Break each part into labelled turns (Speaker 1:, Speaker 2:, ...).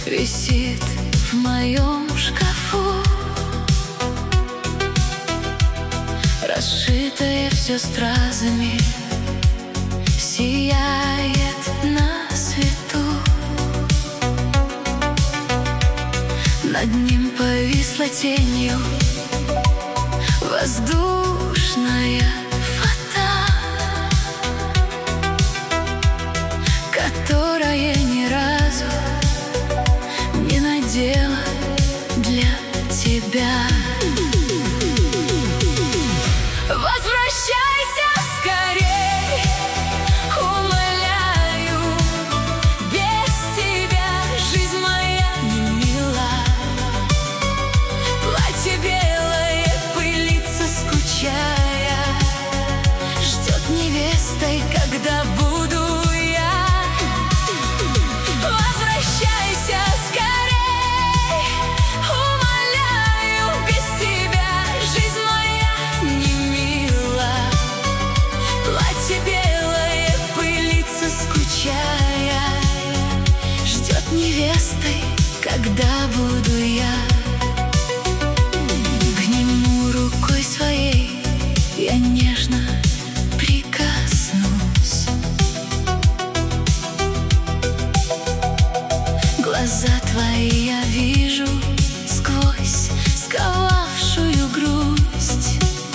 Speaker 1: висит в моем шкафу, расшитое все стразами, сияет на свету. Над ним повисла тенью воздушная фата, которая ни разу не надела для тебя. Возвращайся скорей, умоляю, без тебя жизнь моя не мила. Платье белое пылится, скучая, ждет невестой, когда буду я. Возвращайся скорей, умоляю, без тебя жизнь моя не мила. Платье белое пылится, скучая, ждет невестой, когда буду я. К нему рукой своей я нежно прикоснусь. Глаза твои я вижу сквозь сковавшую грусть,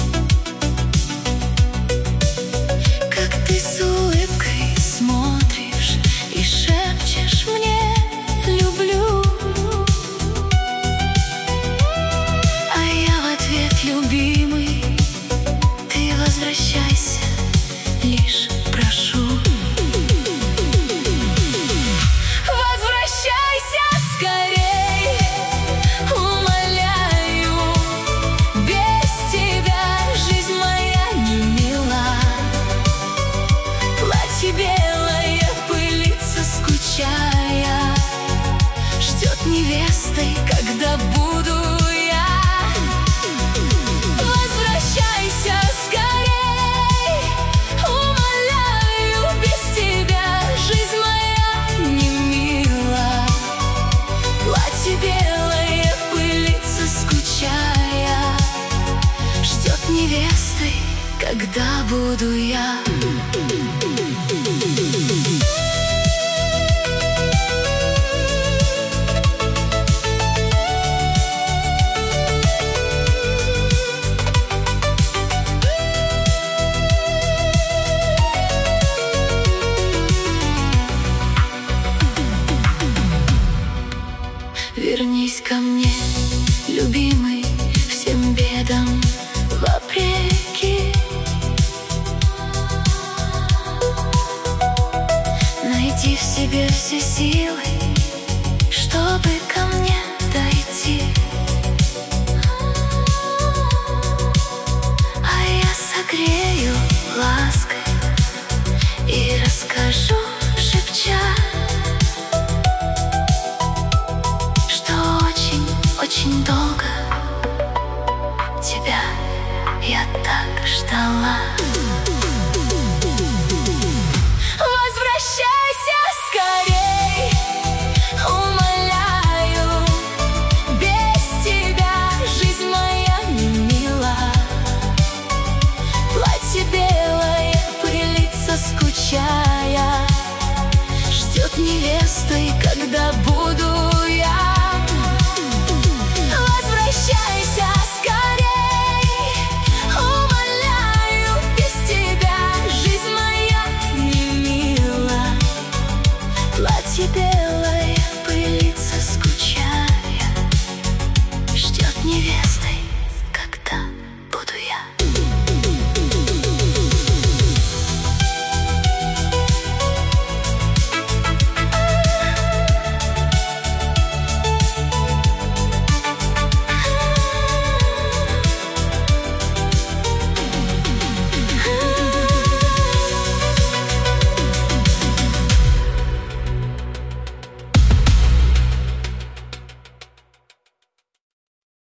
Speaker 1: как ты с улыбкой смотришь и шепчешь мне «люблю», а я в ответ «любимый, ты возвращайся, лишь прошу». Возвращайся скорей, умоляю, без тебя жизнь моя не мила. Платье белое пылится, скучая, ждет невестой, когда буду я. Возвращайся скорей, умоляю, без тебя жизнь моя не мила. Платье белое пылится, скучая, ждет невестой, когда буду я. Вернись ко мне, любимый.